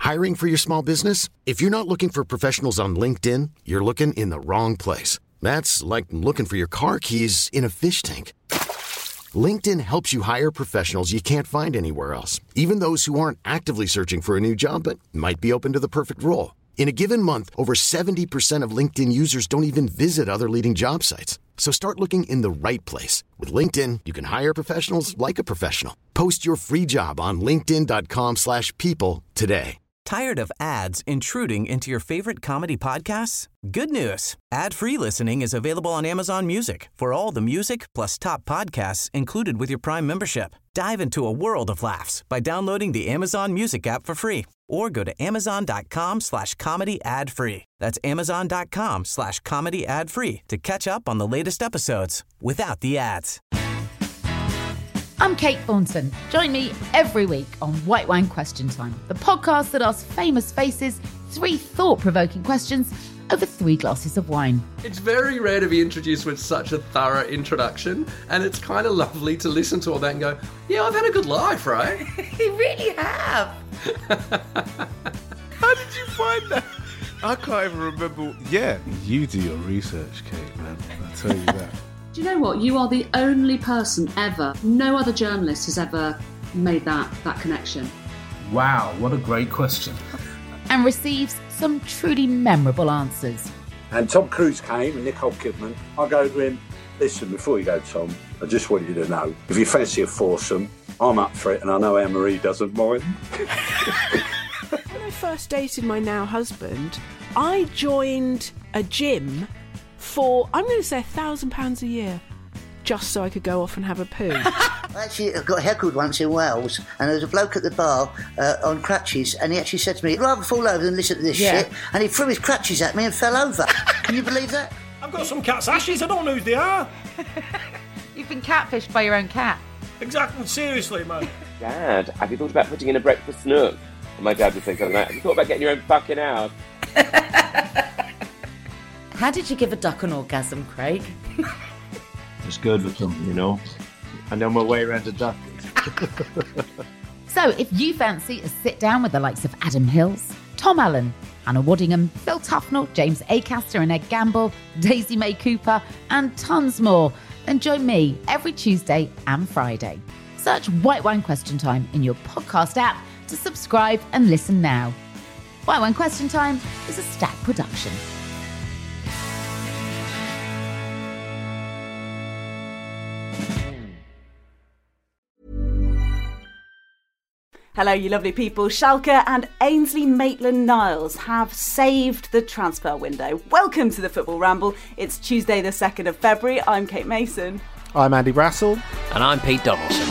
Hiring for your small business? If you're not looking for professionals on LinkedIn, you're looking in the wrong place. That's like looking for your car keys in a fish tank. LinkedIn helps you hire professionals you can't find anywhere else, even those who aren't actively searching for a new job but might be open to the perfect role. In a given month, over 70% of LinkedIn users don't even visit other leading job sites. So start looking in the right place. With LinkedIn, you can hire professionals like a professional. Post your free job on linkedin.com/people today. Tired of ads intruding into your favorite comedy podcasts? Good news. Ad-free listening is available on Amazon Music for all the music plus top podcasts included with your Prime membership. Dive into a world of laughs by downloading the Amazon Music app for free or go to amazon.com/comedy ad-free. That's amazon.com/comedy ad-free to catch up on the latest episodes without the ads. I'm Kate Thornton. Join me every week on White Wine Question Time, the podcast that asks famous faces 3 thought-provoking questions over 3 glasses of wine. It's very rare to be introduced with such a thorough introduction, and it's kind of lovely to listen to all that and go, yeah, I've had a good life, right? You really have. How did you find that? I can't even remember. Yeah, you do your research, Kate, man. I'll tell you that. Do you know what? You are the only person ever, no other journalist has ever made that connection. Wow, what a great question. And receives some truly memorable answers. And Tom Cruise came and Nicole Kidman. I go to him, listen, before you go, Tom, I just want you to know, if you fancy a foursome, I'm up for it, and I know Anne-Marie doesn't mind. When I first dated my now husband, I joined a gym for, I'm going to say £1,000 a year, just so I could go off and have a poo. Actually, I got heckled once in Wales, and there was a bloke at the bar on crutches, and he actually said to me, "I'd rather fall over than listen to this shit," and he threw his crutches at me and fell over. Can you believe that? I've got some cat's ashes, I don't know who they are. You've been catfished by your own cat. Exactly, seriously, man. Dad, have you thought about putting in a breakfast nook? And my dad would say something like, have you thought about getting your own fucking house? How did you give a duck an orgasm, Craig? Just good with them, you know. I know my way around a duck. So if you fancy a sit down with the likes of Adam Hills, Tom Allen, Hannah Waddingham, Phil Tufnell, James Acaster and Ed Gamble, Daisy May Cooper, and tons more, then join me every Tuesday and Friday. Search White Wine Question Time in your podcast app to subscribe and listen now. White Wine Question Time is a Stack production. Hello, you lovely people. Schalke and Ainsley Maitland-Niles have saved the transfer window. Welcome to the Football Ramble. It's Tuesday the 2nd of February. I'm Kate Mason. I'm Andy Brassel. And I'm Pete Donaldson.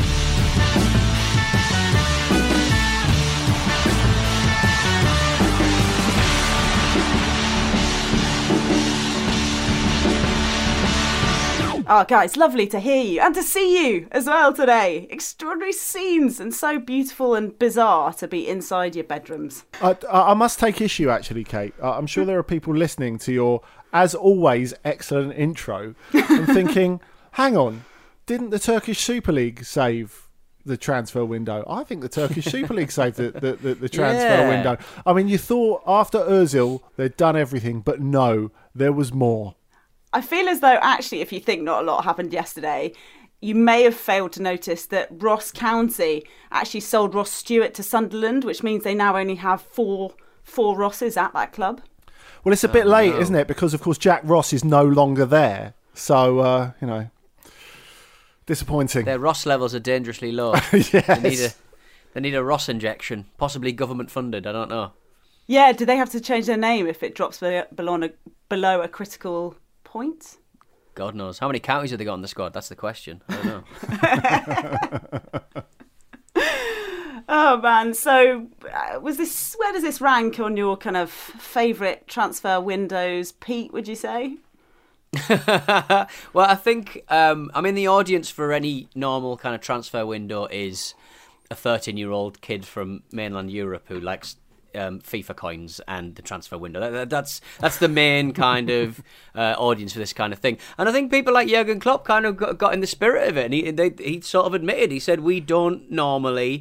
Oh, guys, lovely to hear you and to see you as well today. Extraordinary scenes and so beautiful and bizarre to be inside your bedrooms. I must take issue, actually, Kate. I'm sure there are people listening to your, as always, excellent intro and thinking, hang on, didn't the Turkish Super League save the transfer window? I think the Turkish Super League saved the transfer window. I mean, you thought after Ozil they'd done everything, but no, there was more. I feel as though, actually, if you think not a lot happened yesterday, you may have failed to notice that Ross County actually sold Ross Stewart to Sunderland, which means they now only have four Rosses at that club. Well, it's a bit late, isn't it? Because, of course, Jack Ross is no longer there. So, disappointing. Their Ross levels are dangerously low. Yes. They need a Ross injection, possibly government funded, I don't know. Yeah, do they have to change their name if it drops below a critical point? God knows. How many counties have they got on the squad? That's the question. I don't know. Oh man, so where does this rank on your kind of favourite transfer windows, Pete, would you say? Well, I think the audience for any normal kind of transfer window is a 13-year-old kid from mainland Europe who likes FIFA coins and the transfer window. That's the main kind of audience for this kind of thing. And I think people like Jurgen Klopp kind of got in the spirit of it. And he sort of admitted, he said, we don't normally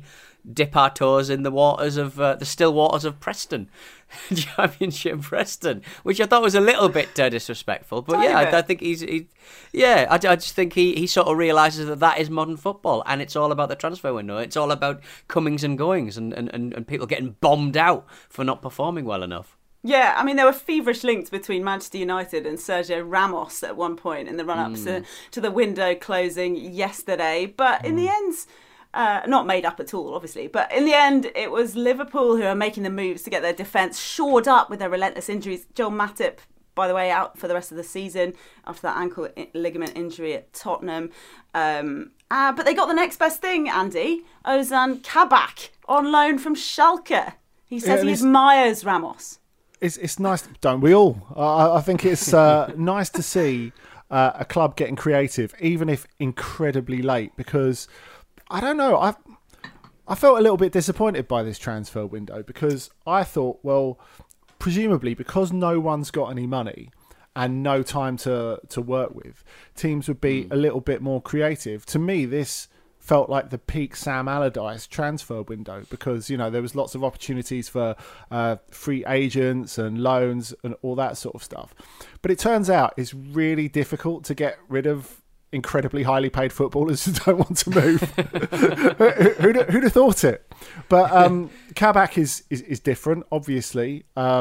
dip our toes in the waters of the still waters of Preston, Championship Preston, which I thought was a little bit disrespectful. But I think I just think he sort of realises that is modern football, and it's all about the transfer window. It's all about comings and goings, and people getting bombed out for not performing well enough. Yeah, I mean, there were feverish links between Manchester United and Sergio Ramos at one point in the run-ups to the window closing yesterday. But in the end, not made up at all, obviously, but in the end, it was Liverpool who are making the moves to get their defence shored up with their relentless injuries. Joel Matip, by the way, out for the rest of the season after that ankle ligament injury at Tottenham. But they got the next best thing, Andy. Ozan Kabak on loan from Schalke. He says he admires Ramos. It's nice, don't we all? I think it's nice to see a club getting creative, even if incredibly late, because I don't know, I felt a little bit disappointed by this transfer window, because I thought, well, presumably because no one's got any money and no time to work with, teams would be a little bit more creative. To me, this felt like the peak Sam Allardyce transfer window, because there was lots of opportunities for free agents and loans and all that sort of stuff. But it turns out it's really difficult to get rid of incredibly highly paid footballers who don't want to move. Who'd have thought it? But Kabak is different, obviously.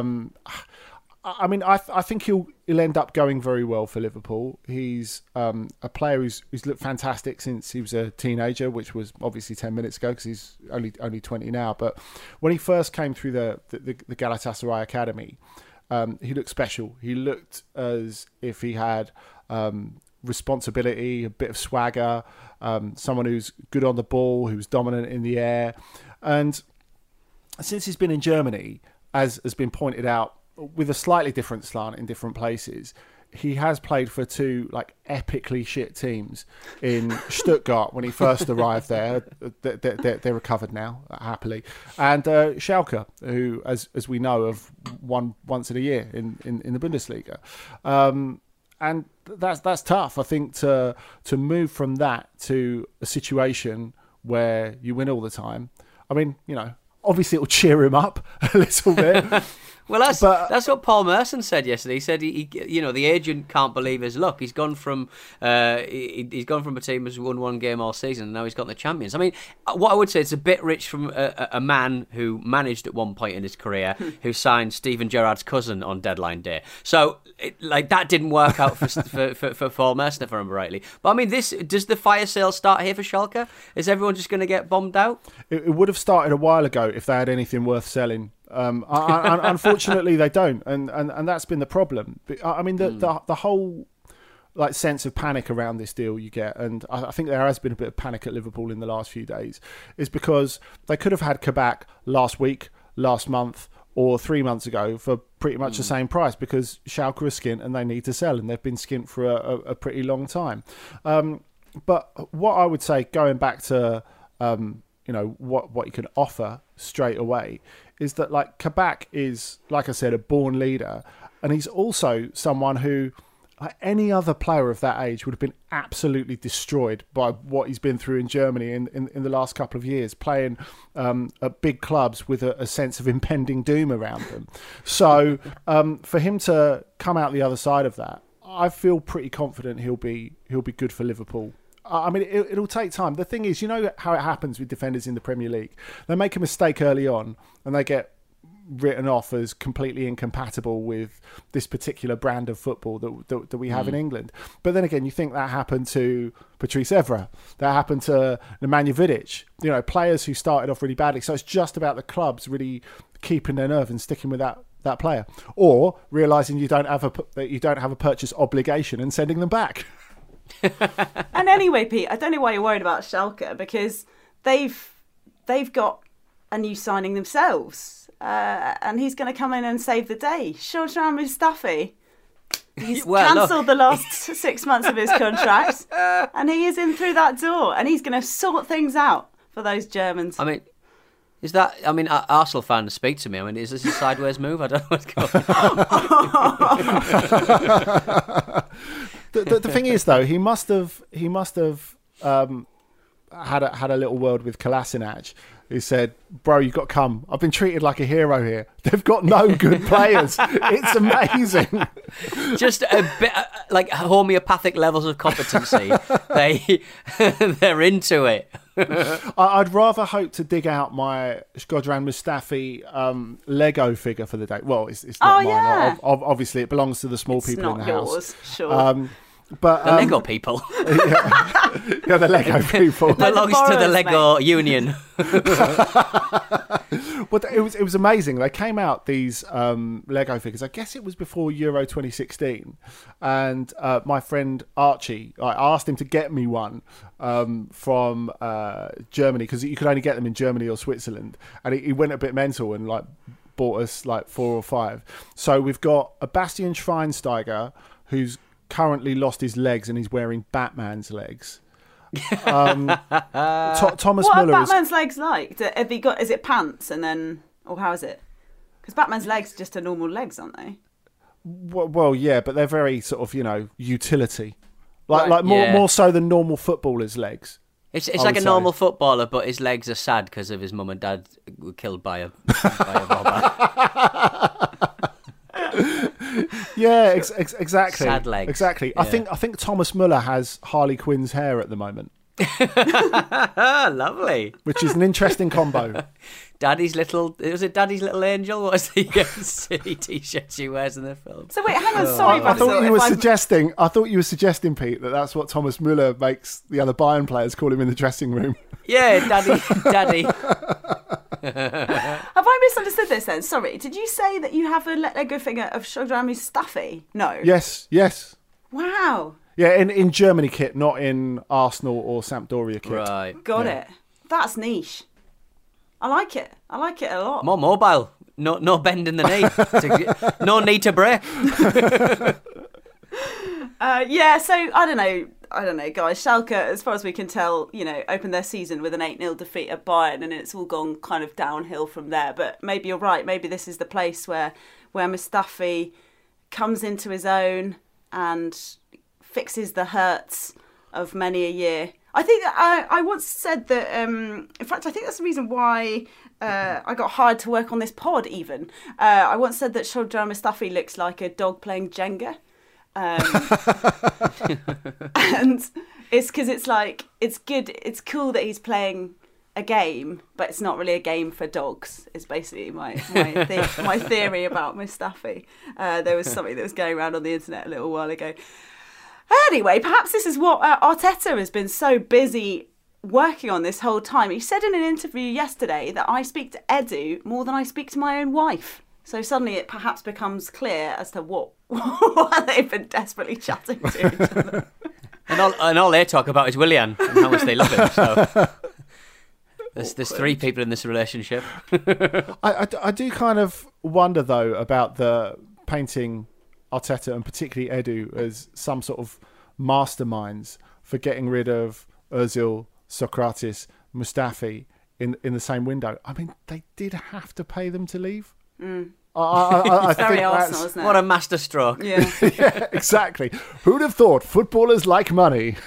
I mean, I think he'll end up going very well for Liverpool. He's a player who's looked fantastic since he was a teenager, which was obviously 10 minutes ago, because he's only 20 now. But when he first came through the Galatasaray Academy, he looked special. He looked as if he had responsibility, a bit of swagger, someone who's good on the ball, who's dominant in the air. And since he's been in Germany, as has been pointed out, with a slightly different slant in different places, he has played for two epically shit teams in Stuttgart when he first arrived there. They're recovered now, happily, and Schalke, who, as we know, have won once in a year in the Bundesliga, and that's tough. I think to move from that to a situation where you win all the time. I mean, obviously it'll cheer him up a little bit. Well, that's what Paul Merson said yesterday. He said the agent can't believe his luck. He's gone from a team who's won one game all season, and now he's got the champions. I mean, what I would say, it's a bit rich from a man who managed at one point in his career, who signed Steven Gerrard's cousin on deadline day. So that didn't work out for Paul Merson, if I remember rightly. But I mean, does the fire sale start here for Schalke? Is everyone just going to get bombed out? It would have started a while ago if they had anything worth selling. Unfortunately, they don't, and that's been the problem. I mean, the whole sense of panic around this deal you get, and I think there has been a bit of panic at Liverpool in the last few days, is because they could have had Kabak last week, last month, or 3 months ago for pretty much the same price, because Schalke are skint and they need to sell, and they've been skint for a pretty long time. But what I would say, going back to what you can offer straight away, is that Kabak is, like I said, a born leader, and he's also someone who, any other player of that age would have been absolutely destroyed by what he's been through in Germany in the last couple of years, playing at big clubs with a sense of impending doom around them. So for him to come out the other side of that, I feel pretty confident he'll be good for Liverpool. I mean, it'll take time. The thing is, how it happens with defenders in the Premier League. They make a mistake early on and they get written off as completely incompatible with this particular brand of football that we have in England. But then again, you think that happened to Patrice Evra, that happened to Nemanja Vidic, players who started off really badly. So it's just about the clubs really keeping their nerve and sticking with that player, or realising you don't have a purchase obligation and sending them back. And anyway, Pete, I don't know why you're worried about Schalke, because they've got a new signing themselves, and he's going to come in and save the day. Shortran Mustafi. He's cancelled the last 6 months of his contract, and he is in through that door, and he's going to sort things out for those Germans. I mean, Arsenal fans speak to me. I mean, is this a sideways move? I don't know what's going on. The thing is, though, he must have had a little word with Kolasinac who said, "Bro, you've got to come. I've been treated like a hero here. They've got no good players. It's amazing." Just a bit like homeopathic levels of competency. They're into it. I'd rather hope to dig out my Shkodran Mustafi Lego figure for the day. Well, it's not mine. Yeah. Obviously, it belongs to the small It's people in the not yours, house. sure. But the Lego people. Yeah, the Lego people. It belongs to the Lego Union. Well, it was amazing. They came out these Lego figures. I guess it was before Euro 2016, and my friend Archie, I asked him to get me one from Germany, because you could only get them in Germany or Switzerland, and he went a bit mental and like bought us like 4 or 5. So we've got a Bastian Schweinsteiger who's currently lost his legs and he's wearing Batman's legs. Thomas What Muller are Batman's legs like? Have he got? Is it pants and then, or how is it? Because Batman's legs are just are normal legs, aren't they? Well, yeah, but they're very sort of, utility, like Right. more so than normal footballers' legs. It's I like would a say. normal footballer, but his legs are sad because of his mum and dad were killed by a robber. Yeah, exactly. Sad legs. Exactly. Yeah. I think Thomas Muller has Harley Quinn's hair at the moment, Lovely. which is an interesting combo. Daddy's little angel? What was the silly t-shirt she wears in the film? So wait, hang on, sorry, I thought you were if I'm- suggesting. I thought you were suggesting, Pete, that that's what Thomas Muller makes the other Bayern players call him in the dressing room. Yeah, daddy. Have I misunderstood this then? Sorry, did you say that you have a Lego figure of Shkodran Mustafi? No. Yes. Wow. Yeah, in Germany kit, not in Arsenal or Sampdoria kit. Right. Got it. That's niche. I like it. I like it a lot. More mobile. No bend in the knee. No need to break. Yeah, so I don't know, guys. Schalke, as far as we can tell, opened their season with an 8-0 defeat at Bayern, and it's all gone kind of downhill from there. But maybe you're right. Maybe this is the place where Mustafi comes into his own and fixes the hurts of many a year. I think I once said that. In fact, I think that's the reason why I got hired to work on this pod. Even I once said that Shkodran Mustafi looks like a dog playing Jenga. And it's because it's good, it's cool that he's playing a game, but it's not really a game for dogs. Is basically my theory about Mustafi. There was something that was going around on the internet a little while ago. Anyway, perhaps this is what Arteta has been so busy working on this whole time. He said in an interview yesterday that I speak to Edu more than I speak to my own wife. So suddenly it perhaps becomes clear as to what they've been desperately chatting to each other. And all they talk about is Willian and how much they love him. So there's 3 people in this relationship. I do kind of wonder though about the painting Arteta and particularly Edu as some sort of masterminds for getting rid of Özil, Socrates, Mustafi in the same window. I mean, they did have to pay them to leave. Mm. I It's very think Arsenal, isn't it? What a masterstroke. Yeah. Yeah, exactly. Who'd have thought footballers like money?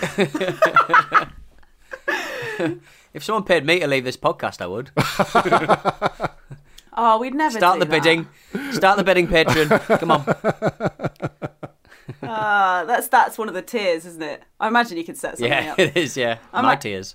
If someone paid me to leave this podcast, I would. Oh, we'd never Start do the bidding. Start the bidding, patron. Come on. That's one of the tiers, isn't it? I imagine you could set something Yeah, up. it is, yeah. My tears.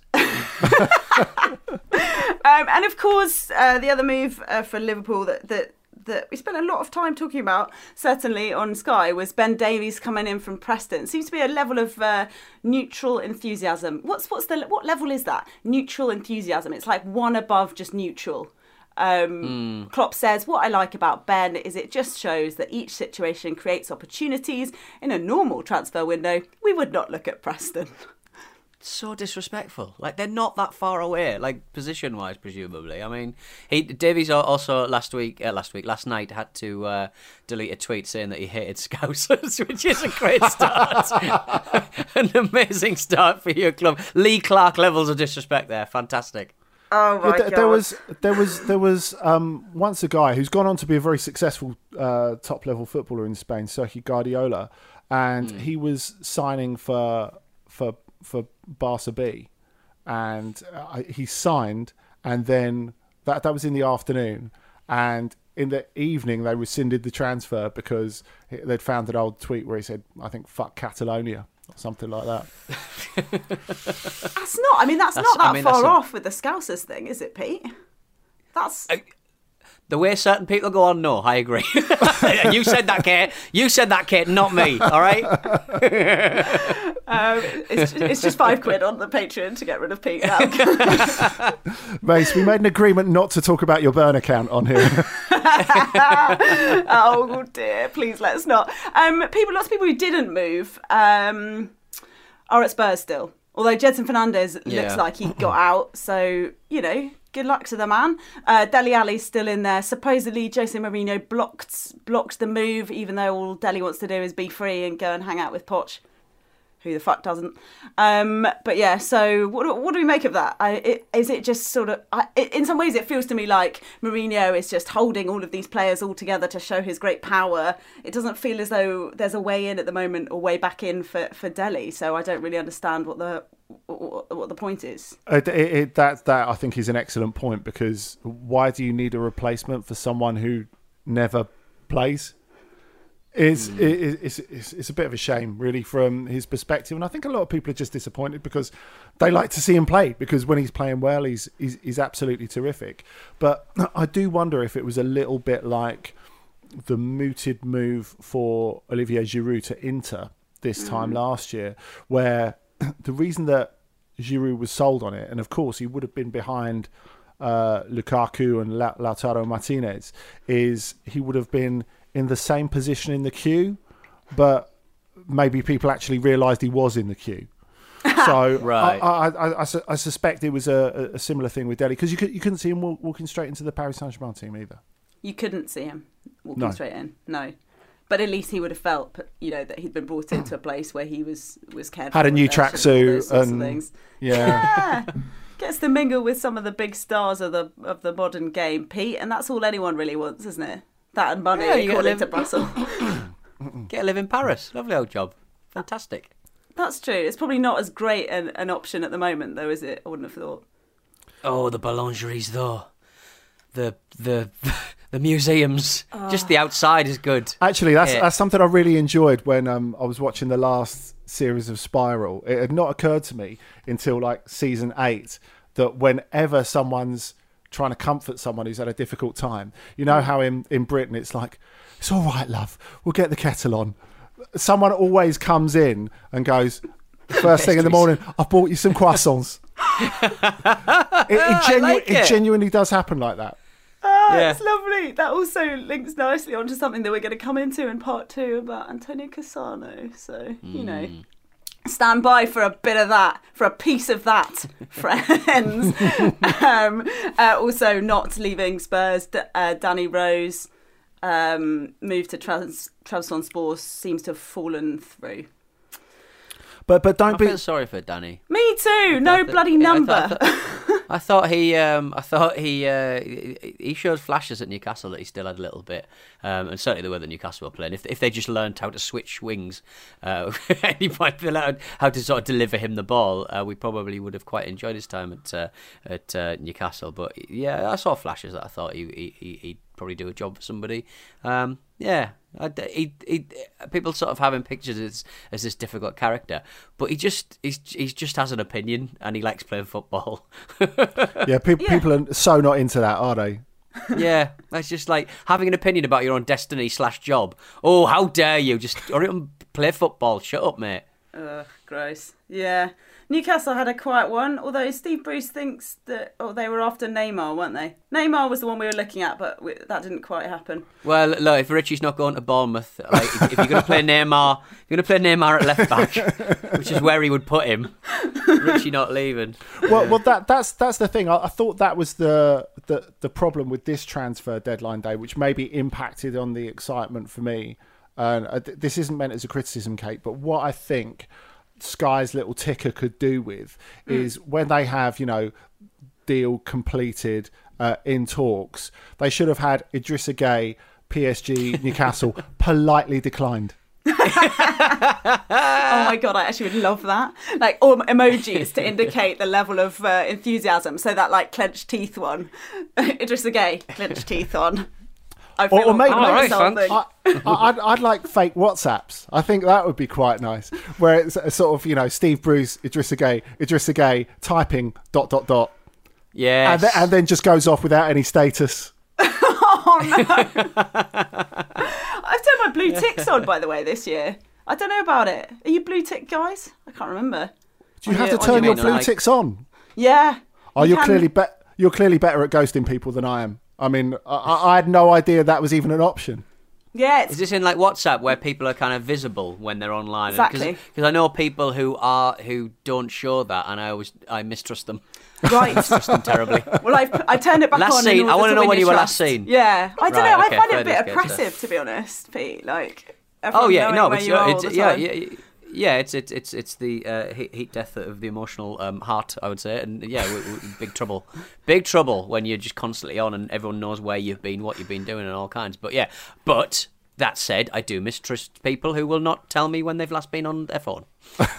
And of course, the other move for Liverpool that we spent a lot of time talking about, certainly on Sky, was Ben Davies coming in from Preston. Seems to be a level of neutral enthusiasm. What level is that? Neutral enthusiasm. It's like one above just neutral. Klopp says, what I like about Ben is it just shows that each situation creates opportunities. In a normal transfer window, we would not look at Preston. So disrespectful. Like, they're not that far away, like, position-wise, presumably. I mean, Davies also last night had to delete a tweet saying that he hated Scousers, which is a great start. An amazing start for your club. Lee Clark levels of disrespect there. Fantastic. Oh my God. There was once a guy who's gone on to be a very successful top level footballer in Spain, Sergio Guardiola, and he was signing for Barca B, and he signed, and then that was in the afternoon, and in the evening they rescinded the transfer because they'd found an old tweet where he said, I think, "fuck Catalonia" or something like that. That's not that far off with the Scousers thing, is it, Pete? That's... The way certain people go on, no, I agree. You said that, Kate. You said that, Kate, not me. All right. It's just £5 on the Patreon to get rid of Pete now. Mace, we made an agreement not to talk about your burn account on here. Oh dear, please let's not. Lots of people who didn't move are at Spurs still. Although Jedson Fernandez looks like he got out, so good luck to the man. Dele Alli's still in there. Supposedly, Jose Mourinho blocked the move, even though all Dele wants to do is be free and go and hang out with Poch. Who the fuck doesn't? But yeah, so what do we make of that? Is it just sort of... in some ways, it feels to me like Mourinho is just holding all of these players all together to show his great power. It doesn't feel as though there's a way in at the moment or way back in for Dele. So I don't really understand what the point is. That I think is an excellent point, because why do you need a replacement for someone who never plays? It's a bit of a shame, really, from his perspective, and I think a lot of people are just disappointed because they like to see him play, because when he's playing well, he's absolutely terrific. But I do wonder if it was a little bit like the mooted move for Olivier Giroud to Inter this time last year, where the reason that Giroud was sold on it, and of course he would have been behind Lukaku and Lautaro Martinez, is he would have been in the same position in the queue, but maybe people actually realised he was in the queue. So right. I suspect it was a similar thing with Dele, because you couldn't see him walking straight into the Paris Saint-Germain team either. You couldn't see him walking straight in, no. But at least he would have felt, that he'd been brought into a place where he was cared for. Had a new tracksuit and things. Yeah. Gets to mingle with some of the big stars of the modern game, Pete, and that's all anyone really wants, isn't it? That and money, according to Brussels. Get to live in Paris. Lovely old job. Fantastic. That's true. It's probably not as great an option at the moment, though, is it? I wouldn't have thought. Oh, the boulangeries, though. The museums. Just the outside is good. Actually, that's something I really enjoyed when I was watching the last series of Spiral. It had not occurred to me until like season 8 that whenever someone's trying to comfort someone who's had a difficult time, you know how in Britain it's like, it's all right, love, we'll get the kettle on. Someone always comes in and goes, first thing in the morning, I've bought you some croissants. It genuinely does happen like that. It's lovely. That also links nicely onto something that we're going to come into in part 2 about Antonio Cassano. So, stand by for a bit of that, for a piece of that, friends. Also, not leaving Spurs, Danny Rose, moved to Trabzonspor, seems to have fallen through. But don't be... I feel sorry for Danny. Me too. No bloody number. I thought he showed flashes at Newcastle that he still had a little bit, and certainly the way that Newcastle were playing. If they just learned how to switch wings, and he might be allowed how to sort of deliver him the ball, we probably would have quite enjoyed his time at Newcastle. But yeah, I saw flashes that I thought he'd probably do a job for somebody. People sort of have him pictured as this difficult character, but he just has an opinion and he likes playing football. People are so not into that, are they? Yeah, it's just like having an opinion about your own destiny / job. Oh, how dare you! Just hurry up and play football. Shut up, mate. Gross. Yeah. Newcastle had a quiet one, although Steve Bruce thinks that they were after Neymar, weren't they? Neymar was the one we were looking at, but that didn't quite happen. Well, look, if Richie's not going to Bournemouth, like, if you're going to play Neymar, at left back, which is where he would put him. Richie not leaving. Well, that's the thing. I thought that was the problem with this transfer deadline day, which maybe impacted on the excitement for me. This isn't meant as a criticism, Kate, but what I think Sky's little ticker could do with is when they have, deal completed in talks, they should have had Idrissa Gueye, PSG, Newcastle politely declined. Oh my god, I actually would love that. Like, or emojis to indicate the level of enthusiasm. So that like clenched teeth one, Idrissa Gueye, clenched teeth on. Or maybe something. I'd like fake WhatsApps. I think that would be quite nice, where it's a sort of Steve Bruce, Idrissa Gueye typing ... Yes. and then just goes off without any status. Oh no! I've turned my blue ticks on, by the way, this year. I don't know about it. Are you blue tick guys? I can't remember. Do you have to turn your blue ticks on? Yeah. You're clearly better at ghosting people than I am. I mean, I had no idea that was even an option. Yeah. Is this in like WhatsApp where people are kind of visible when they're online? Exactly. Because I know people who don't show that, and I mistrust them. Right. Mistrust them terribly. Well, I turned it back last on. Seen. I want to know when you were last seen. Yeah. I don't know. Okay, I find it a bit oppressive, to be honest, Pete. Like. Oh yeah, no, but yeah, it's the heat death of the emotional heart, I would say, and yeah, big trouble when you're just constantly on and everyone knows where you've been, what you've been doing, and all kinds. But yeah, that said, I do mistrust people who will not tell me when they've last been on their phone.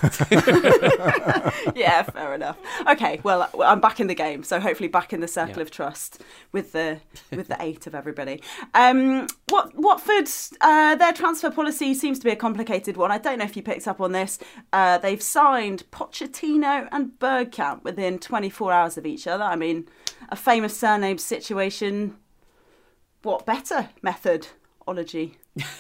Yeah, fair enough. Okay, well, I'm back in the game, so hopefully back in the circle of trust with the 8 of everybody. Watford, their transfer policy seems to be a complicated one. I don't know if you picked up on this. They've signed Pochettino and Bergkamp within 24 hours of each other. I mean, a famous surname situation. What better methodology?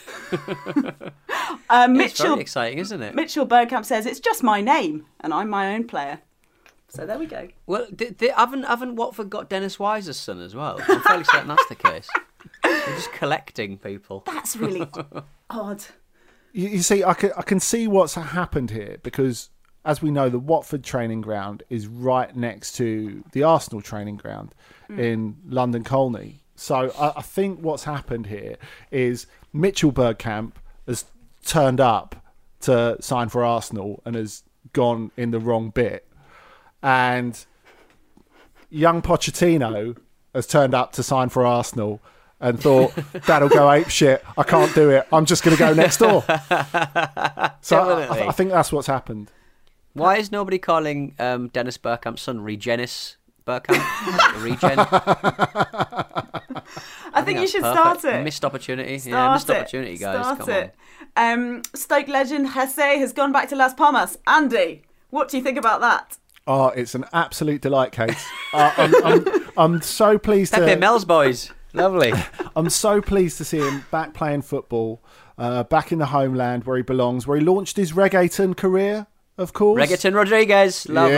It's very exciting, isn't it? Mitchell Bergkamp says it's just my name and I'm my own player. So there we go. Well, they haven't Watford got Dennis Wise's son as well? I'm fairly certain that's the case. They're just collecting people. That's really odd. You see, I can see what's happened here because, as we know, the Watford training ground is right next to the Arsenal training ground in London Colney. So I think what's happened here is Mitchell Bergkamp has turned up to sign for Arsenal and has gone in the wrong bit. And young Pochettino has turned up to sign for Arsenal and thought, that'll go ape shit. I can't do it. I'm just going to go next door. So I think that's what's happened. Why is nobody calling Dennis Bergkamp's son Regenis Bergkamp? Regen? I think you should start it. Missed opportunity. Missed opportunity, guys. Start it. Stoke legend Jesse has gone back to Las Palmas. Andy, what do you think about that? Oh, it's an absolute delight, Kate. I'm so pleased Pepe Mel's boys. Lovely. I'm so pleased to see him back playing football, back in the homeland where he belongs, where he launched his reggaeton career, of course. Reggaeton Rodriguez. Lovely.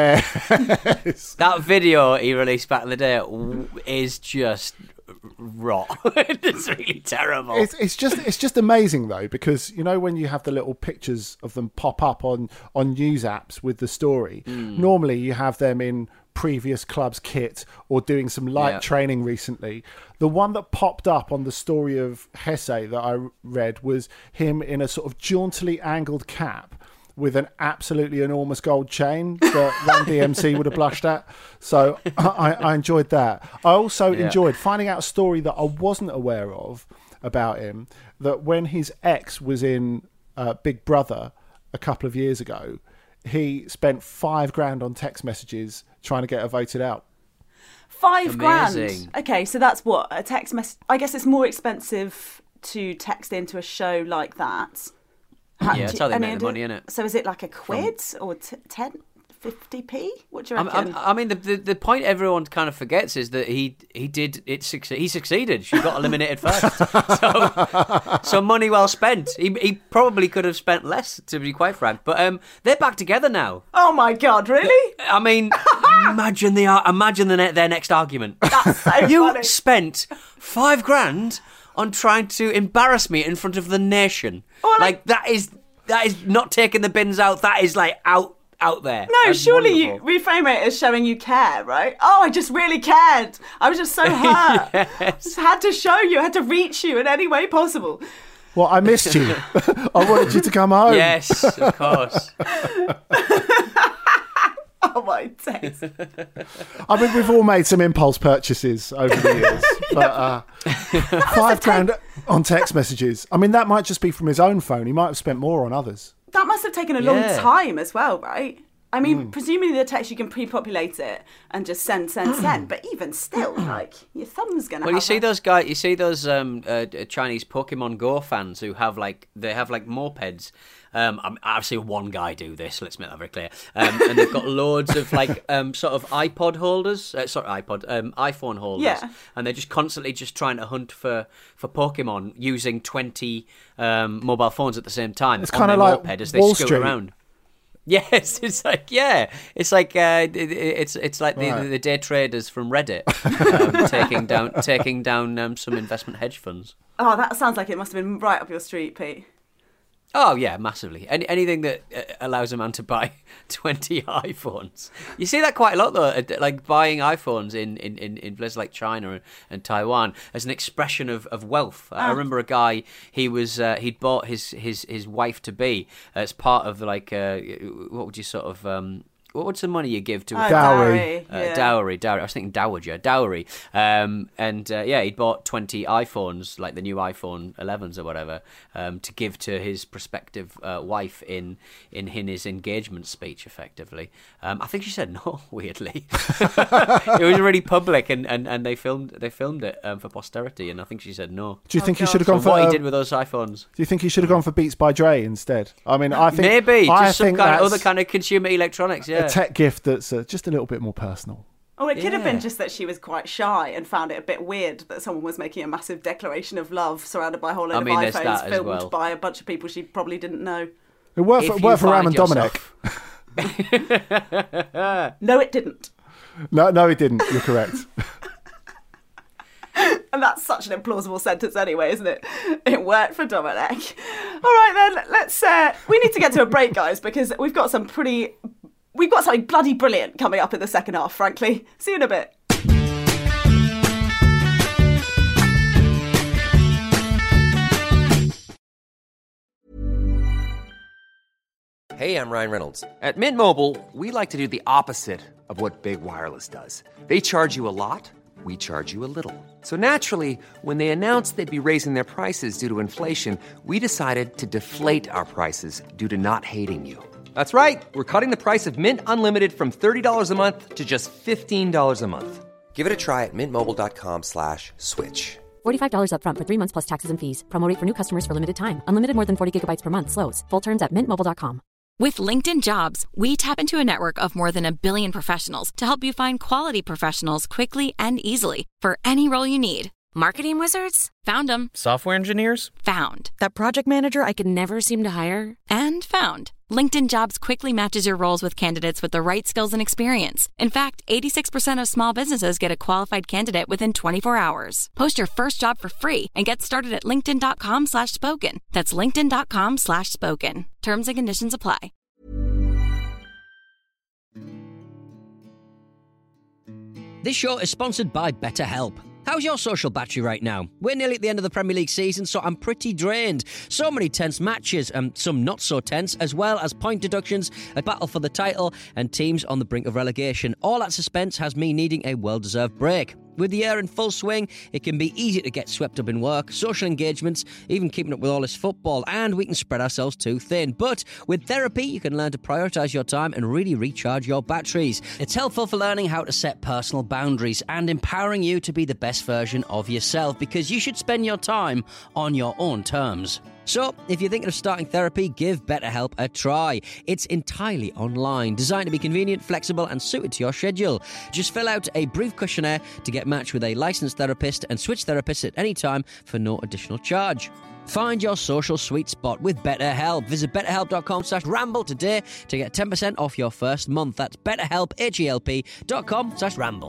Yes. That video he released back in the day is just raw. It's really terrible. It's just amazing though, because you know when you have the little pictures of them pop up on news apps with the story, normally you have them in previous club's kit or doing some light training recently. The one that popped up on the story of Hesse that I read was him in a sort of jauntily angled cap with an absolutely enormous gold chain that Run DMC would have blushed at. So I enjoyed that. I also enjoyed finding out a story that I wasn't aware of about him, that when his ex was in Big Brother a couple of years ago, he spent $5,000 on text messages trying to get her voted out. $5,000? Okay, so that's what? A text message? I guess it's more expensive to text into a show like that. That's how they make the money, innit? So is it like a quid or 10, 50p? What do you reckon? I mean, the point everyone kind of forgets is that he did it. He succeeded. She got eliminated first. So money well spent. He probably could have spent less, to be quite frank. But they're back together now. Oh my God! Really? I mean, imagine their next argument. That's so you funny. spent $5,000 on trying to embarrass me in front of the nation. Well, like that is not taking the bins out. That is like out there. No, That's surely wonderful. you reframe it as showing you care, right? Oh, I just really cared. I was just so hurt. Yes. Just had to show you, had to reach you in any way possible. Well, I missed you. I wanted you to come home. Yes, of course. Oh my days. I mean, we've all made some impulse purchases over the years, but £5,000 on text messages. I mean, that might just be from his own phone. He might have spent more on others. That must have taken a long time as well, right? I mean, presumably the text, you can pre-populate it and just send. But even still, like, your thumb's going to you see those guys, you see those Chinese Pokemon Go fans who have they have mopeds. I've seen one guy do this, let's make that very clear. And they've got loads of sort of iPod holders, iPhone holders. Yeah. And they're just constantly just trying to hunt for Pokemon using 20 mobile phones at the same time. It's kind of like moped as they Wall scoot Street. around. Yes, it's like it's like the day traders from Reddit taking down some investment hedge funds. Oh, that sounds like it must have been right up your street, Pete. Oh yeah, massively. Anything that allows a man to buy 20 iPhones. You see that quite a lot though, like buying iPhones in places like China and Taiwan as an expression of wealth. I remember a guy, he'd bought his wife to be as part of what would you sort of what's the money you give to a dowry? Dowry. I was thinking dowager. Dowry. He'd bought 20 iPhones, like the new iPhone 11s or whatever, to give to his prospective wife in his engagement speech, effectively. I think she said no, weirdly. It was really public, and they filmed it for posterity, and I think she said no. Do you think he should have gone for what he did with those iPhones? Do you think he should have gone for Beats by Dre instead? I mean, I think maybe just some that's other kind of consumer electronics. Yeah. A tech gift that's just a little bit more personal. Oh, it could have been just that she was quite shy and found it a bit weird that someone was making a massive declaration of love surrounded by a whole load of iPhones filmed by a bunch of people she probably didn't know. It worked for Ram and Dominic. No, it didn't. No, it didn't. You're correct. And that's such an implausible sentence anyway, isn't it? It worked for Dominic. All right, then, let's... we need to get to a break, guys, because we've got something bloody brilliant coming up in the second half, frankly. See you in a bit. Hey, I'm Ryan Reynolds. At Mint Mobile, we like to do the opposite of what Big Wireless does. They charge you a lot. We charge you a little. So naturally, when they announced they'd be raising their prices due to inflation, we decided to deflate our prices due to not hating you. That's right. We're cutting the price of Mint Unlimited from $30 a month to just $15 a month. Give it a try at mintmobile.com/switch. $45 up front for 3 months plus taxes and fees. Promo rate for new customers for limited time. Unlimited more than 40 gigabytes per month. Slows full terms at mintmobile.com. With LinkedIn Jobs, we tap into a network of more than 1 billion professionals to help you find quality professionals quickly and easily for any role you need. Marketing wizards? Found them. Software engineers? Found. That project manager I could never seem to hire? And found. LinkedIn Jobs quickly matches your roles with candidates with the right skills and experience. In fact, 86% of small businesses get a qualified candidate within 24 hours. Post your first job for free and get started at linkedin.com/spoken. That's linkedin.com/spoken. Terms and conditions apply. This show is sponsored by BetterHelp. How's your social battery right now? We're nearly at the end of the Premier League season, so I'm pretty drained. So many tense matches, and some not so tense, as well as point deductions, a battle for the title, and teams on the brink of relegation. All that suspense has me needing a well-deserved break. With the year in full swing, it can be easy to get swept up in work, social engagements, even keeping up with all this football, and we can spread ourselves too thin. But with therapy, you can learn to prioritise your time and really recharge your batteries. It's helpful for learning how to set personal boundaries and empowering you to be the best version of yourself, because you should spend your time on your own terms. So, if you're thinking of starting therapy, give BetterHelp a try. It's entirely online, designed to be convenient, flexible, and suited to your schedule. Just fill out a brief questionnaire to get matched with a licensed therapist and switch therapists at any time for no additional charge. Find your social sweet spot with BetterHelp. Visit betterhelp.com/ramble today to get 10% off your first month. That's BetterHelp, HELP.com/ramble.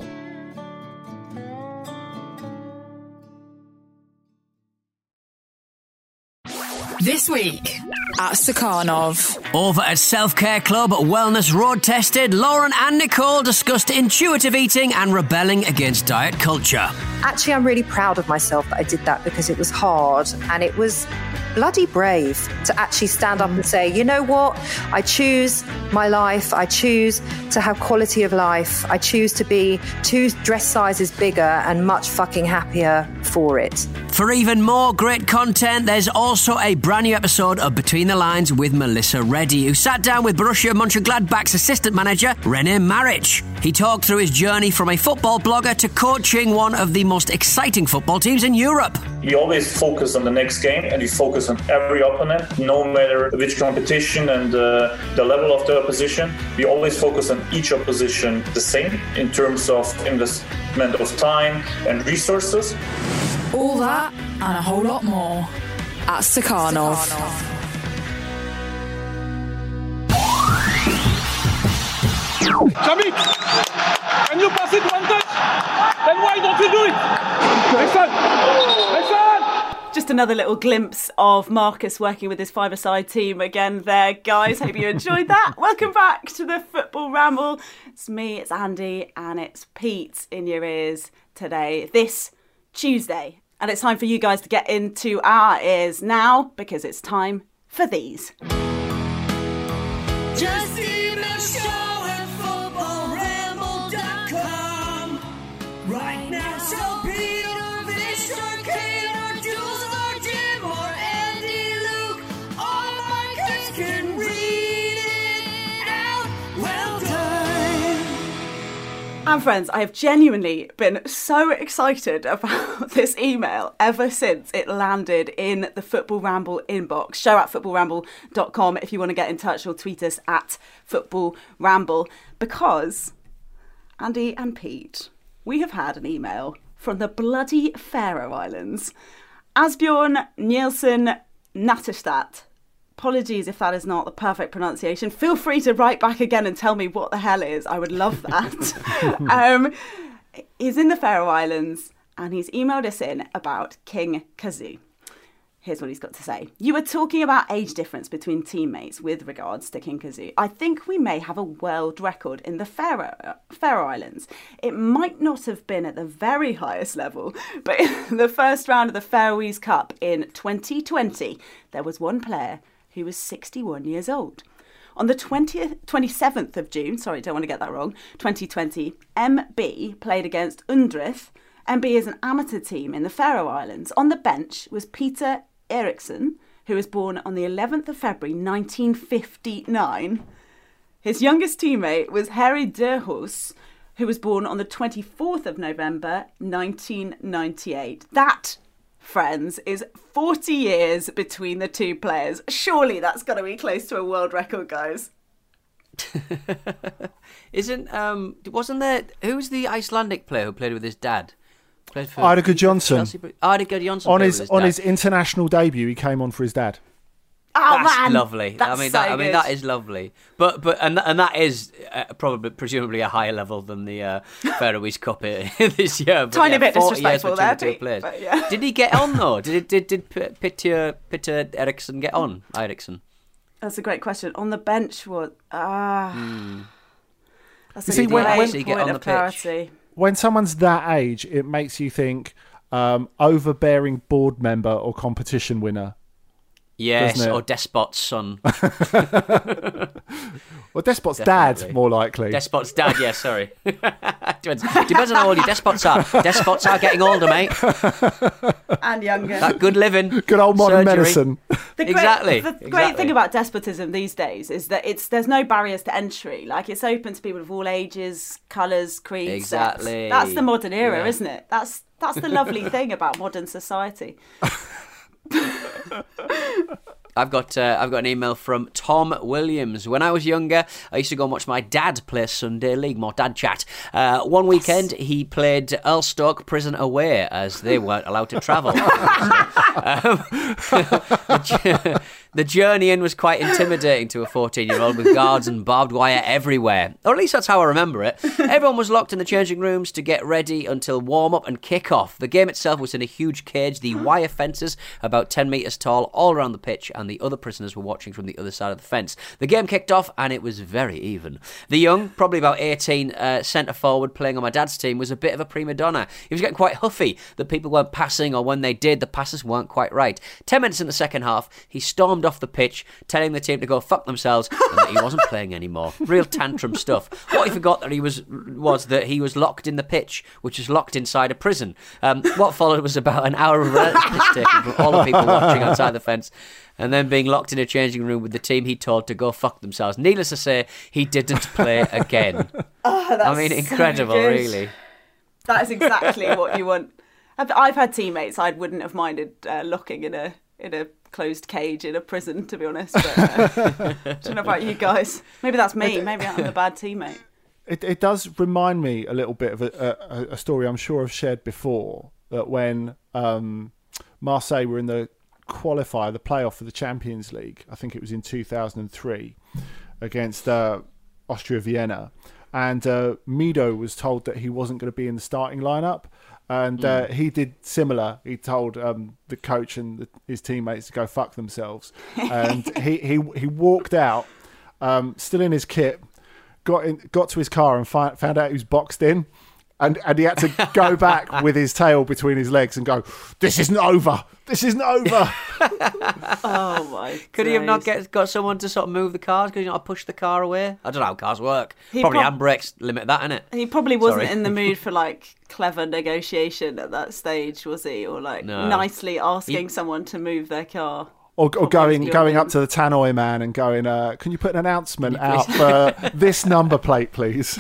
This week at Stakhanov. Over at Self-Care Club, wellness road tested, Lauren and Nicole discussed intuitive eating and rebelling against diet culture. actually, I'm really proud of myself that I did that because it was hard and it was bloody brave to actually stand up and say, you know what, I choose my life, I choose to have quality of life, I choose to be 2 dress sizes bigger and much fucking happier for it. For even more great content, there's also a brand new episode of Between the Lines with Melissa Reddy, who sat down with Borussia Mönchengladbach's assistant manager, René Maric. He talked through his journey from a football blogger to coaching one of the most exciting football teams in Europe. You always focus on the next game and you focus on every opponent, no matter which competition and the level of the opposition. You always focus on each opposition the same in terms of investment of time and resources. All that and a whole lot more at Stakhanov. Jamie, can you pass it one touch? Then why don't you do it? Listen! Just another little glimpse of Marcus working with his five-a-side team again there, guys. Hope you enjoyed that. Welcome back to the Football Ramble. It's me, it's Andy, and it's Pete in your ears today, this Tuesday. And it's time for you guys to get into our ears now, because it's time for these. Just email show at footballramble.com. Right now, so Pete or Vish or Kate or Jules or Jim or Andy, Luke, all my kids can read it out. Well done. And friends, I have genuinely been so excited about this email ever since it landed in the Football Ramble inbox. Show at footballramble.com if you want to get in touch, or tweet us at Football Ramble, because Andy and Pete, we have had an email from the bloody Faroe Islands. Asbjorn Nielsen Nattestad. Apologies if that is not the perfect pronunciation. Feel free to write back again and tell me what the hell is. I would love that. He's in the Faroe Islands and he's emailed us in about King Kazoo. Here's what he's got to say. You were talking about age difference between teammates with regards to King Kazoo. I think we may have a world record in the Faroe Islands. It might not have been at the very highest level, but in the first round of the Faroese Cup in 2020, there was one player who was 61 years old. On the 27th of June, sorry, don't want to get that wrong, 2020, MB played against Undrith. MB is an amateur team in the Faroe Islands. On the bench was Peter Eriksson, who was born on the 11th of February 1959. His youngest teammate was Harry Derhus, who was born on the 24th of November 1998. That, friends, is 40 years between the two players. Surely that's got to be close to a world record, guys. Wasn't there, who was the Icelandic player who played with his dad? Eidur Jónsson. Eidur Jónsson on his international debut, he came on for his dad. Oh, that's man. lovely. That's that is lovely. But that is presumably a higher level than the Faroese Cup this year. But Tiny bit 40 disrespectful there, two Pete, players. but yeah. Did he get on though? Did Peter Eriksson get on? Eriksson. That's a great question. On the bench, what? That's You a see, great when point get on of the pitch? clarity. When someone's that age, it makes you think overbearing board member or competition winner. Yes, doesn't it? or Despot's son. Well, Despot's Definitely. dad, more likely. Despot's dad, yeah, sorry. Depends on how old your despots are. Despots are getting older, mate. And younger. That good living. Good old modern surgery. medicine. The great thing about despotism these days is that there's no barriers to entry. Like, it's open to people of all ages, colours, creeds, Exactly. sex. That's the modern era, Yeah. isn't it? That's the lovely thing about modern society. I've got an email from Tom Williams. When I was younger, I used to go and watch my dad play Sunday League, more dad chat. One weekend, he played Earlstoke Prison away, as they weren't allowed to travel. The journey in was quite intimidating to a 14-year-old with guards and barbed wire everywhere. Or at least that's how I remember it. Everyone was locked in the changing rooms to get ready until warm-up and kick-off. The game itself was in a huge cage, the wire fences about 10 metres tall all around the pitch, and the other prisoners were watching from the other side of the fence. The game kicked off and it was very even. The young, probably about 18, centre-forward playing on my dad's team was a bit of a prima donna. He was getting quite huffy that people weren't passing, or when they did, the passes weren't quite right. 10 minutes in the second half, he stormed off the pitch, telling the team to go fuck themselves and that he wasn't playing anymore. Real tantrum stuff. What he forgot that he was that he was locked in the pitch, which is locked inside a prison. What followed was about an hour of piss taking from all the people watching outside the fence, and then being locked in a changing room with the team he told to go fuck themselves. Needless to say, he didn't play again. I mean, incredible, so really. That is exactly what you want. I've had teammates I wouldn't have minded locking in a closed cage in a prison, to be honest. But I don't know about you guys. Maybe that's me. Maybe I'm a bad teammate. It does remind me a little bit of a story I'm sure I've shared before, that when Marseille were in the qualifier, the playoff for the Champions League, I think it was in 2003, against Austria Vienna, and Mido was told that he wasn't going to be in the starting lineup. And he did similar. He told the coach and his teammates to go fuck themselves. And he walked out, still in his kit, got to his car and found out he was boxed in. And he had to go back with his tail between his legs and go, "This isn't over. This isn't over." Oh my! Could he have not got someone to sort of move the cars? Could he not push the car away? I don't know how cars work. Probably handbrakes limit that, innit? He probably wasn't in the mood for like clever negotiation at that stage, was he? Or like nicely asking someone to move their car. Or going up to the tannoy man and going, "Can you put an announcement out for this number plate, please?"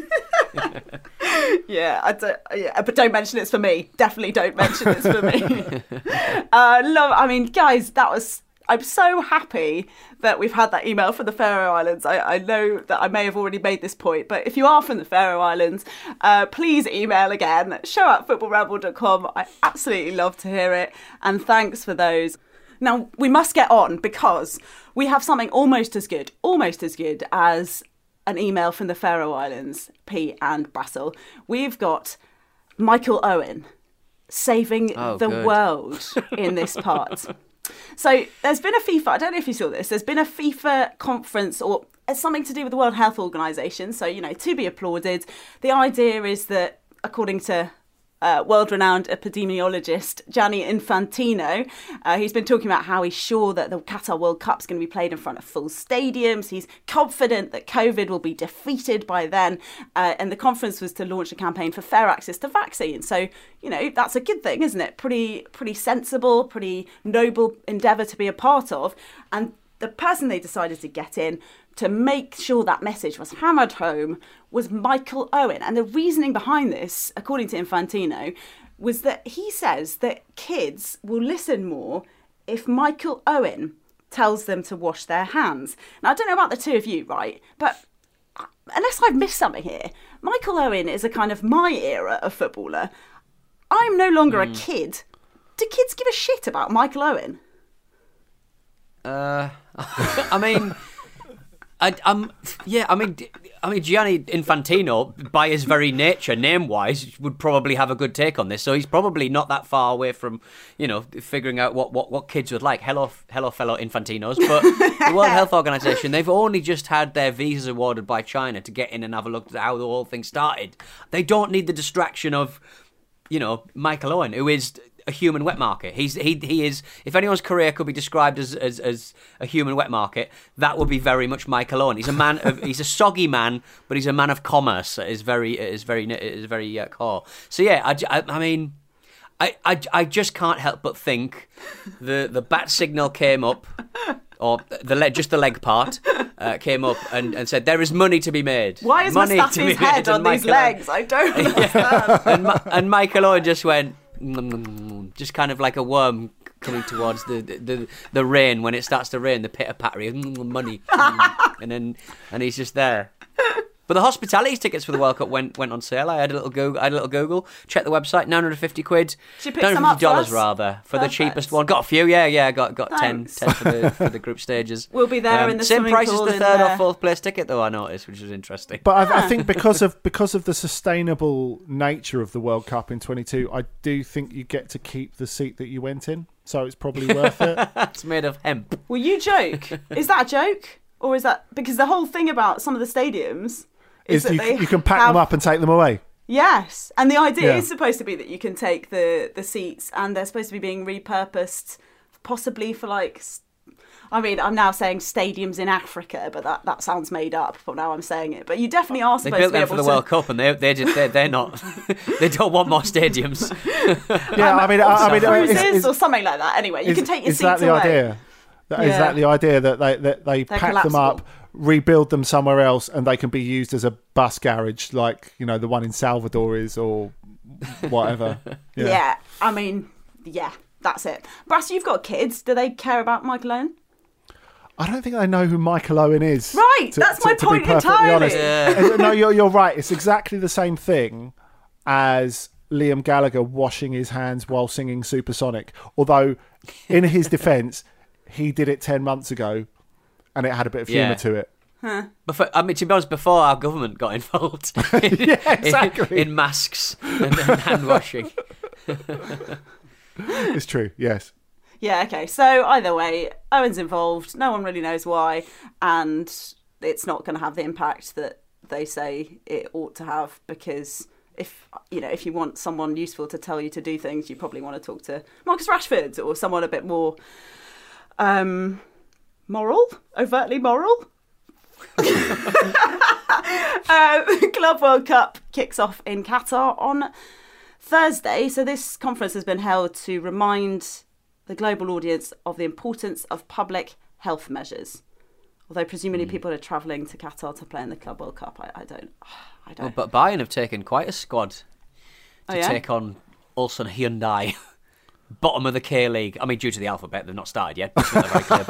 But don't mention it's for me. Definitely don't mention it's for me. I mean, guys, I'm so happy that we've had that email from the Faroe Islands. I know that I may have already made this point, but if you are from the Faroe Islands, please email again, show@footballramble.com. I absolutely love to hear it. And thanks for those. Now, we must get on because we have something almost as good as an email from the Faroe Islands, P and Brassel. We've got Michael Owen saving the world in this part. So there's been a FIFA, I don't know if you saw this, there's been a FIFA conference or something to do with the World Health Organization. So, to be applauded. The idea is that, according to world-renowned epidemiologist Gianni Infantino, he's been talking about how he's sure that the Qatar World Cup's going to be played in front of full stadiums. He's confident that COVID will be defeated by then. And the conference was to launch a campaign for fair access to vaccines. So, that's a good thing, isn't it? Pretty sensible, pretty noble endeavour to be a part of. And the person they decided to get in to make sure that message was hammered home was Michael Owen. And the reasoning behind this, according to Infantino, was that he says that kids will listen more if Michael Owen tells them to wash their hands. Now, I don't know about the two of you, right? But unless I've missed something here, Michael Owen is a kind of my era of footballer. I'm no longer a kid. Do kids give a shit about Michael Owen? I mean... Gianni Infantino, by his very nature, name-wise, would probably have a good take on this. So he's probably not that far away from, figuring out what kids would like. Hello, fellow Infantinos. But the World Health Organization, they've only just had their visas awarded by China to get in and have a look at how the whole thing started. They don't need the distraction of, Michael Owen, who is a human wet market. He is. If anyone's career could be described as a human wet market, that would be very much Michael Owen. He's a man. He's a soggy man, but he's a man of commerce. At his very core. So yeah, I mean, I just can't help but think the bat signal came up, or just the leg part came up and said there is money to be made. Why is Mustafi's head on these legs? I don't understand. Yeah. And Michael Owen just went. Just kind of like a worm coming towards the rain when it starts to rain, the pitter patter, money, and he's just there. But the hospitality tickets for the World Cup went on sale. I had a little Google. Check the website. £950. Should pick some up for us? $950 rather for Perfect. the cheapest one. Got a few. Yeah. Got 10 for the group stages. We'll be there in the same swimming price as pool the in, third or fourth place ticket, though. I noticed, which was interesting. But I think because of the sustainable nature of the World Cup in 22, I do think you get to keep the seat that you went in. So it's probably worth it. It's made of hemp. Well, you joke. Is that a joke? Or is that... Because the whole thing about some of the stadiums... Is that you can pack them up and take them away. Yes. And the idea Yeah. is supposed to be that you can take the seats and they're supposed to be being repurposed possibly for like... I mean, I'm now saying stadiums in Africa, but that sounds made up. But now I'm saying it. But you definitely are They supposed built to be them able for the to... World Cup, and they're not. They don't want more stadiums. Cruises or something like that. Anyway, you can take your seats away. Is that the idea? Is that the idea that they They're pack them up, collapsible. rebuild them somewhere else, and they can be used as a bus garage, like the one in Salvador is, or whatever? Yeah. I mean, yeah, that's it. Brass, you've got kids. Do they care about Michael Owen? I don't think they know who Michael Owen is. Right, that's my point to be perfectly entirely. honest. Yeah. No, you're right. It's exactly the same thing as Liam Gallagher washing his hands while singing Supersonic. Although, in his defence, he did it 10 months ago, and it had a bit of humour to it. Huh. I mean, to be honest, before our government got involved in masks and hand washing. It's true, yes. Yeah, okay. So either way, Owen's involved. No one really knows why, and it's not going to have the impact that they say it ought to have, because if you want someone useful to tell you to do things, you probably want to talk to Marcus Rashford or someone a bit more moral, overtly moral. Club World Cup kicks off in Qatar on Thursday. So this conference has been held to remind the global audience of the importance of public health measures. Although presumably people are travelling to Qatar to play in the Club World Cup. I don't. Well, but Bayern have taken quite a squad to yeah? take on Ulsan Hyundai. Bottom of the K-League. I mean, due to the alphabet, they've not started yet. But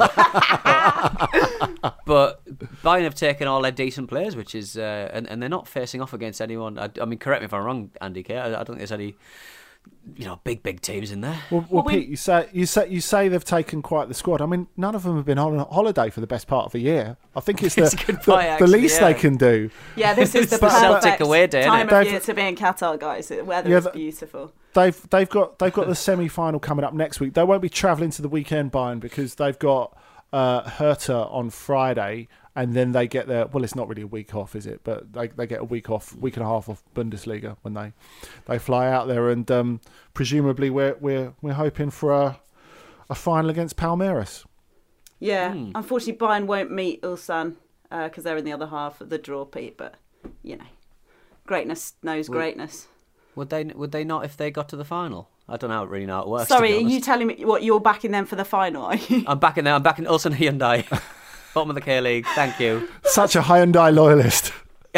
Bayern have taken all their decent players, which is, and they're not facing off against anyone. I mean, correct me if I'm wrong, Andy K. I don't think there's any, big teams in there. Well, Pete, you say they've taken quite the squad. I mean, none of them have been on holiday for the best part of a year. I think it's the least they can do. Yeah, this is the Celtic away day, time of year to be in Qatar, guys. The weather is beautiful. They've got the semi-final coming up next week. They won't be travelling to the weekend, Bayern, because they've got Hertha on Friday, and then they get their, well, it's not really a week off, is it? But they get a week and a half off Bundesliga when they fly out there, and presumably we're hoping for a final against Palmeiras. Yeah, unfortunately Bayern won't meet Ulsan because they're in the other half of the draw, Pete. But greatness knows greatness. Would they not if they got to the final? I don't really know how it works. Sorry, are you telling me what you're backing them for the final? Are you? I'm backing them. I'm backing Ulsan Hyundai, bottom of the K-League. Thank you. Such a Hyundai loyalist.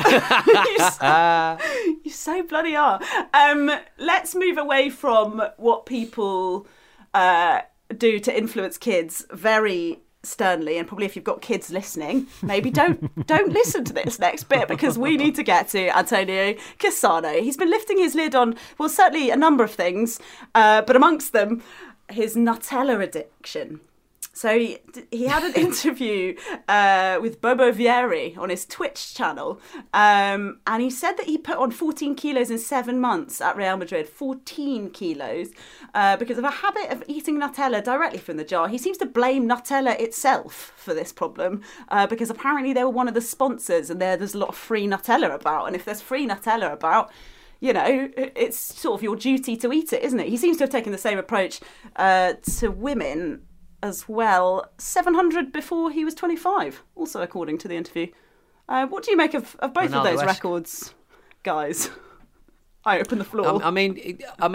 You so bloody are. Let's move away from what people do to influence kids very sternly, and probably if you've got kids listening, maybe don't listen to this next bit, because we need to get to Antonio Cassano. He's been lifting his lid on, well, certainly a number of things, but amongst them, his Nutella addiction. So he had an interview with Bobo Vieri on his Twitch channel, and he said that he put on 14 kilos in 7 months at Real Madrid, 14 kilos, because of a habit of eating Nutella directly from the jar. He seems to blame Nutella itself for this problem, because apparently they were one of the sponsors, and there's a lot of free Nutella about, and if there's free Nutella about, it's sort of your duty to eat it, isn't it? He seems to have taken the same approach to women as well. 700 before he was 25, also according to the interview. What do you make of both of those records, guys? I open the floor. I mean,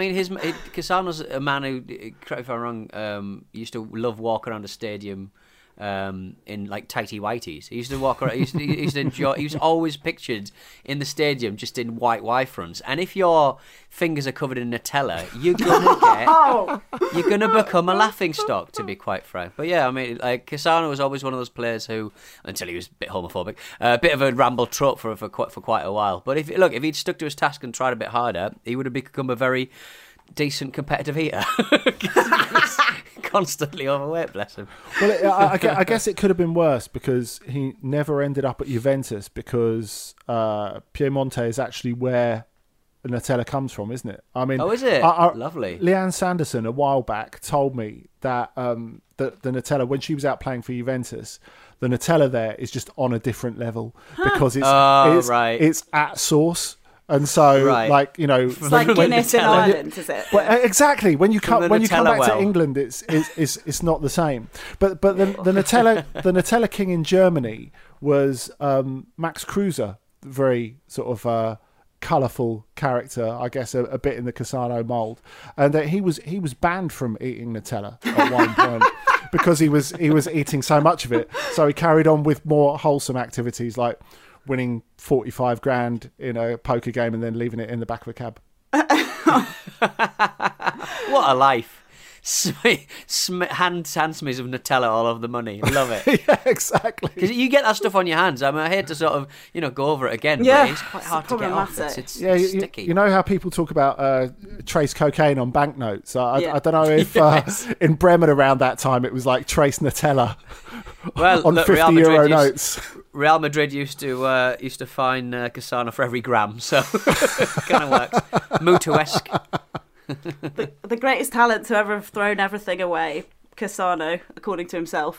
Cassano's a man who, correct me if I'm wrong, used to love walking around the stadium in like tighty whities. He used to walk around. He used to enjoy. He was always pictured in the stadium just in white Y-fronts. And if your fingers are covered in Nutella, you're gonna become a laughing stock, to be quite frank. But yeah, I mean, like Cassano was always one of those players who, until he was a bit homophobic, a bit of a ramble truck for quite a while. But if he'd stuck to his task and tried a bit harder, he would have become a very decent competitive eater. Constantly overweight, bless him. Well, I guess it could have been worse because he never ended up at Juventus because Piemonte is actually where Nutella comes from, isn't it? I mean, oh, is it? Lovely. Leanne Sanderson a while back told me that the Nutella, when she was out playing for Juventus, the Nutella there is just on a different level because it's at source. And so, like, you know, it's like Guinness in Ireland, is it? Well, exactly. When you come back to England, it's not the same. But the Nutella king in Germany was Max Kruse, very sort of colourful character, I guess, a bit in the Cassano mould, and he was banned from eating Nutella at one point. Because he was eating so much of it, so he carried on with more wholesome activities like winning 45 grand in a poker game and then leaving it in the back of a cab. What a life. Hand smears of Nutella all over the money. Love it. Yeah, exactly. Because you get that stuff on your hands. I mean, I hate to sort of, go over it again, but it's quite hard to get off. It's sticky. You know how people talk about trace cocaine on banknotes? I don't know if in Bremen around that time it was like trace Nutella on 50 euro notes. Real Madrid used to fine Cassano for every gram, so kind of works. Mutuesque. The greatest talent to ever have thrown everything away, Cassano, according to himself.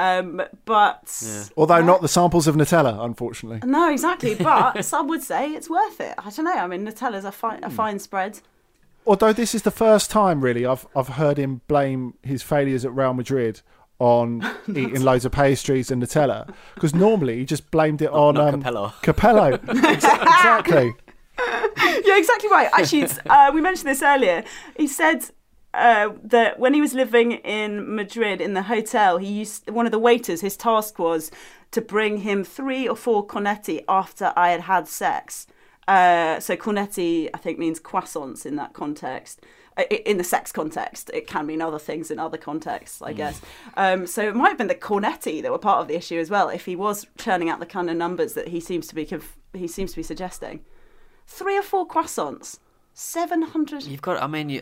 Although not the samples of Nutella, unfortunately. No, exactly. But some would say it's worth it. I don't know. I mean, Nutella's a fine spread. Although this is the first time, really, I've heard him blame his failures at Real Madrid on eating loads of pastries and Nutella, because normally he just blamed it on Capello. Exactly. Yeah, exactly right. Actually, we mentioned this earlier. He said that when he was living in Madrid in the hotel, one of the waiters, his task was to bring him 3 or 4 cornetti after I had sex. So cornetti, I think, means croissants in that context. In the sex context, it can mean other things in other contexts, I guess. So it might have been the cornetti that were part of the issue as well, if he was churning out the kind of numbers that he seems to be suggesting. 3 or 4 croissants, 700. You've got. I mean,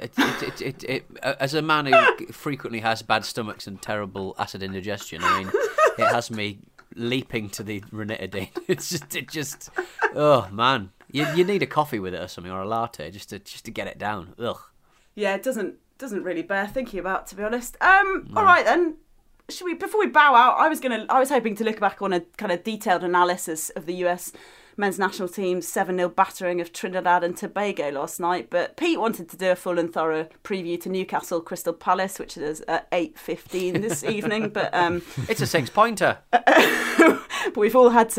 as a man who frequently has bad stomachs and terrible acid indigestion, I mean, it has me leaping to the ranitidine. It just. Oh man, you need a coffee with it or something, or a latte, just to get it down. Ugh. Yeah, it doesn't really bear thinking about, to be honest. All right then. Should we, before we bow out, I was hoping to look back on a kind of detailed analysis of the US men's national team's 7-0 battering of Trinidad and Tobago last night, but Pete wanted to do a full and thorough preview to Newcastle Crystal Palace, which is at 8:15 this evening. But it's a 6-pointer. But we've all had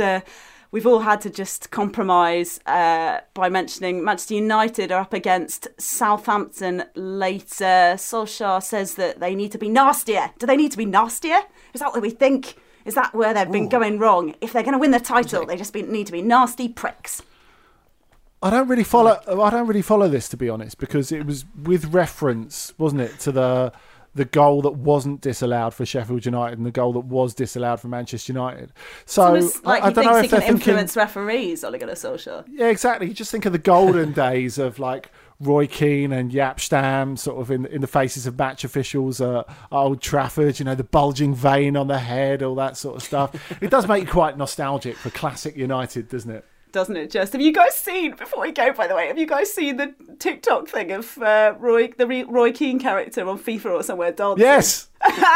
to just compromise by mentioning Manchester United are up against Southampton later. Solskjaer says that they need to be nastier. Do they need to be nastier? Is that what we think? Is that where they've been going wrong? If they're going to win the title, they just need to be nasty pricks. I don't really follow this, to be honest, because it was with reference, wasn't it, to the goal that wasn't disallowed for Sheffield United and the goal that was disallowed for Manchester United. So like I don't know if he can influence referees, Ole Gunnar Solskjaer. Yeah, exactly. You just think of the golden days of like Roy Keane and Jaap Stam sort of in the faces of match officials at Old Trafford, the bulging vein on the head, all that sort of stuff. It does make you quite nostalgic for classic United, doesn't it? Doesn't it just? Have you guys seen, before we go, by the way, have you guys seen the TikTok thing of the Roy Keane character on FIFA or somewhere dancing? Yes!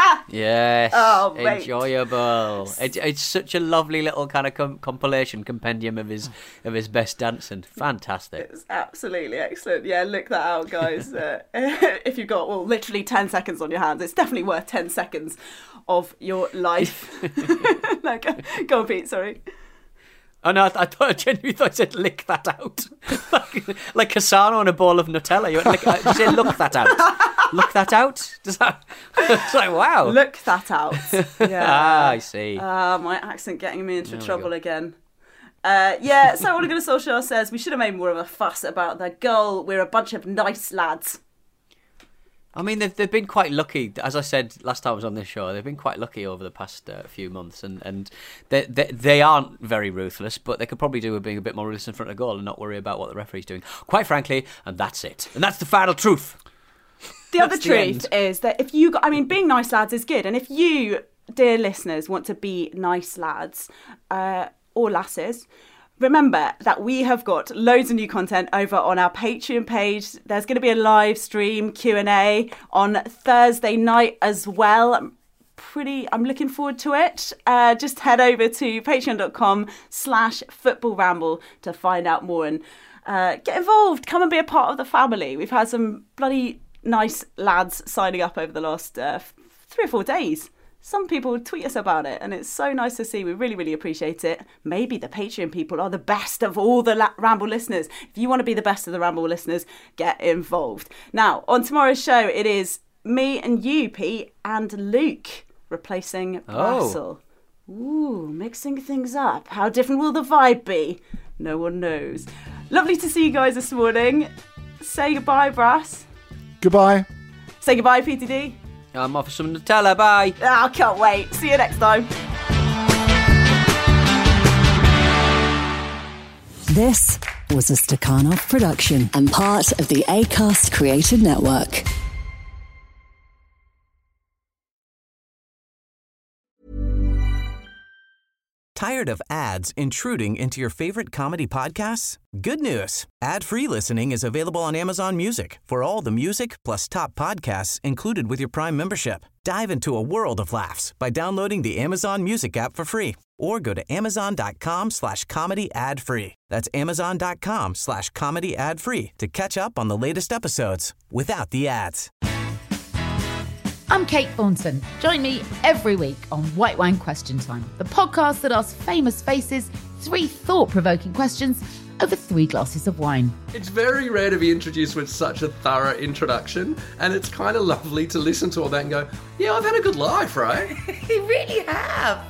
Yes. Oh, mate. Enjoyable. It's such a lovely little kind of compilation compendium of his best dancing. Fantastic. It's absolutely excellent. Yeah, look that out, guys. If you've got, literally 10 seconds on your hands, it's definitely worth 10 seconds of your life. No, go on, Pete, sorry. Oh no, I genuinely thought I said lick that out. like Cassano on a bowl of Nutella. You say look that out. Look that out? Does that? It's like, wow. Look that out. Yeah. I see. My accent getting me into trouble again. So Ole Gunnar Solskjaer says we should have made more of a fuss about the goal. We're a bunch of nice lads. I mean, they've been quite lucky. As I said last time I was on this show, they've been quite lucky over the past few months, and they aren't very ruthless, but they could probably do with being a bit more ruthless in front of goal and not worry about what the referee's doing. Quite frankly, and that's it. And that's the final truth. The other truth is that if you, being nice lads is good, and if you, dear listeners, want to be nice lads or lasses, remember that we have got loads of new content over on our Patreon page. There's going to be a live stream Q&A on Thursday night as well. I'm looking forward to it. Just head over to patreon.com/footballramble to find out more and get involved. Come and be a part of the family. We've had some bloody nice lads signing up over the last 3 or 4 days. Some people tweet us about it, and it's so nice to see. We really, really appreciate it. Maybe the Patreon people are the best of all the Ramble listeners. If you want to be the best of the Ramble listeners, get involved. Now, on tomorrow's show, it is me and you, Pete, and Luke replacing Brassel. Ooh, mixing things up. How different will the vibe be? No one knows. Lovely to see you guys this morning. Say goodbye, Brass. Goodbye. Say goodbye, PTD. I'm off for some Nutella. Bye. I can't wait. See you next time. This was a Stakhanov production and part of the Acast Creative Network. Tired of ads intruding into your favorite comedy podcasts? Good news. Ad-free listening is available on Amazon Music for all the music plus top podcasts included with your Prime membership. Dive into a world of laughs by downloading the Amazon Music app for free or go to amazon.com/comedy ad-free. That's amazon.com/comedy ad-free to catch up on the latest episodes without the ads. I'm Kate Thornton. Join me every week on White Wine Question Time, the podcast that asks famous faces 3 thought-provoking questions over 3 glasses of wine. It's very rare to be introduced with such a thorough introduction, and it's kind of lovely to listen to all that and go, yeah, I've had a good life, right? You really have.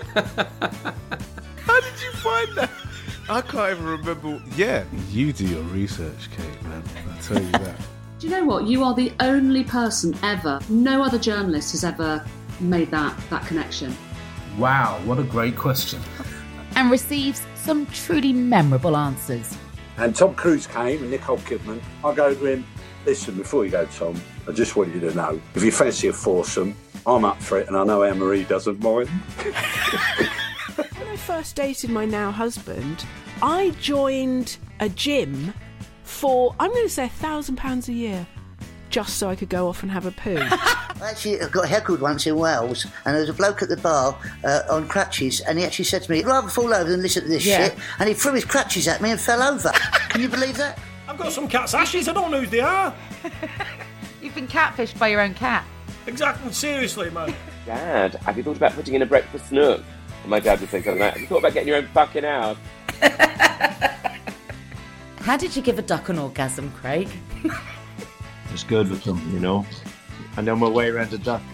How did you find that? I can't even remember. Yeah, you do your research, Kate, man. I'll tell you that. Do you know what? You are the only person ever, no other journalist has ever made that connection. Wow, what a great question. And receives some truly memorable answers. And Tom Cruise came and Nicole Kidman. I go to him, listen, before you go, Tom, I just want you to know, if you fancy a foursome, I'm up for it, and I know Anne-Marie doesn't mind. When I first dated my now husband, I joined a gym for, I'm going to say £1,000 a year, just so I could go off and have a poo. I actually got heckled once in Wales, and there was a bloke at the bar on crutches, and he actually said to me, "I'd rather fall over than listen to this shit," and he threw his crutches at me and fell over. Can you believe that? I've got some cat's ashes, I don't know who they are. You've been catfished by your own cat. Exactly, seriously, man. Dad, have you thought about putting in a breakfast nook? And my dad would say something like, have you thought about getting your own fucking house? How did you give a duck an orgasm, Craig? It's good with them, you know. And then we're way around the duck.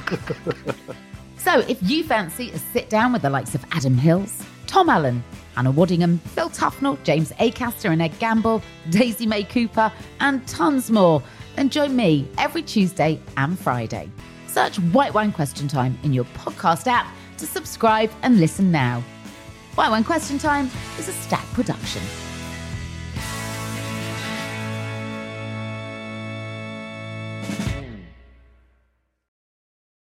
So if you fancy a sit down with the likes of Adam Hills, Tom Allen, Hannah Waddingham, Phil Tufnell, James Acaster and Ed Gamble, Daisy May Cooper, and tons more, then join me every Tuesday and Friday. Search White Wine Question Time in your podcast app to subscribe and listen now. White Wine Question Time is a Stack production.